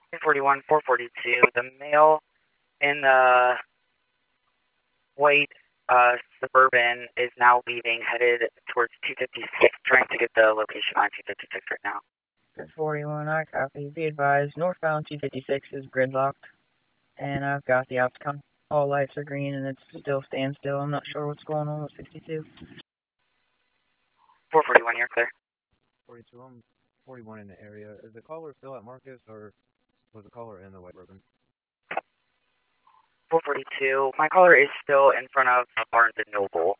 41, 442. The male in the white Suburban is now leaving, headed towards 256, trying to get the location on 256 right now. 41, I copy. Be advised, northbound 256 is gridlocked, and I've got the outcome. All lights are green, and it's still standstill. I'm not sure what's going on with 62. 441, you're clear. 42, I'm 41 in the area. Is the caller still at Marcus, or was the caller in the white Suburban? 442, my caller is still in front of Barnes & Noble.